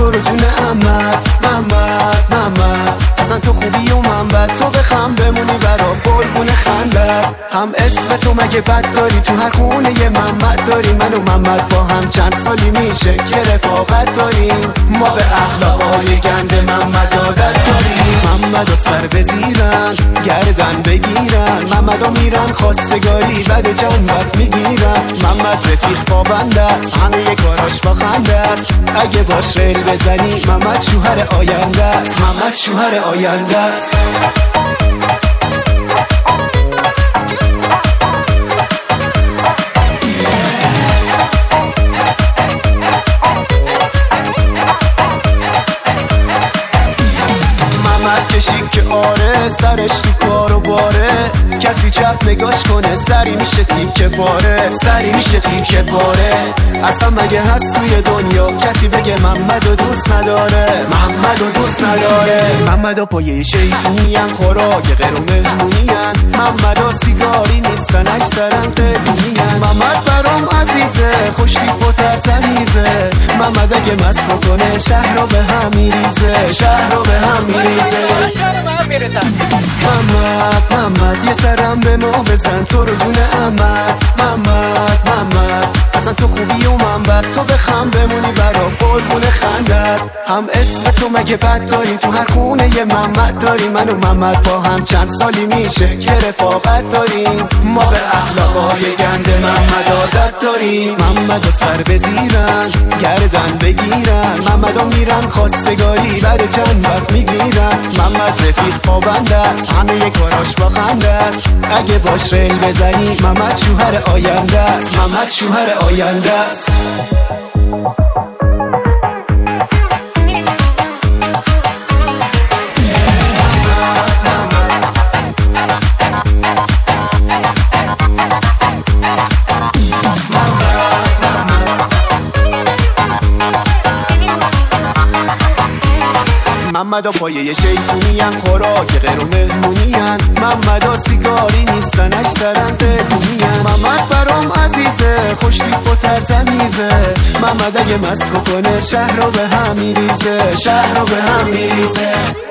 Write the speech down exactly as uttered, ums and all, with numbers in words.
تو رو جون عمت. محمد محمد اصلا تو خوبی و من بد، تو بخم بمونی برا قربون خندت. هم اسم تو مگه بد داری؟ تو هر خونه یه محمد داری. من و محمد با هم چند سالی میشه که رفاقت داریم. ما به اخلاقای گند محمد عادت داریم. محمد و سر بزیرن گردن بگیرن، محمد و میرن خواستگاری بعد چند وقت میگیرن. محمد رفیق پابند است، همه یه کاراش با خنده است. اگه باش ریل بزنی محمد شوهر آینده است. محمد شوهر آینده است. کشی که آره سرش تو کار و باره، کسی چپ نگاش کنه سری میشه تیکه باره. سری میشه تیکه باره. اصلا مگه هست توی دنیا کسی بگه محمد و دوست نداره؟ محمد و دوست نداره. محمد و پایه شیطونین، خوراک غیر و مهمونین. محمد و سیگاری نیستن اکثرا قیدونین. محمد برام عزیزه، خوش تیپ و ترتمیزه. محمد اگه مست بکنه شهر رو به هم میریزه. شهر رو به هم میریزه. محمد محمد یه سرم به ما بزن، تو رو جون عمت. محمد محمد اصلا تو خوبی و من بد، تو بخم بمونی برا قربون خندت. هم اسم تو مگه بد داریم؟ تو هر خونه یه محمد داریم. من و محمد با هم چند سالی میشه که رفاقت داریم. ما به اخلاقای گند محمد عادت داریم. محمد و سر بزیرن گردن بگیرن، محمد و میرن خواستگاری بعد چند وقت میگیرن. محمد رفیق پابند است، همه یه کاراش با خنده است. اگه باش ریل بزنی محمد شوهر آینده است. محمد شوهر آینده است. محمد و پایه شیطونین، خوراک غیر و مهمونین. محمد و سیگاری نیستن اکثرا قیدونین. محمد برام عزیزه، خوش تیپ و ترتمیزه. محمد اگه مست بکنه شهر رو به هم میریزه. شهر رو به هم میریزه.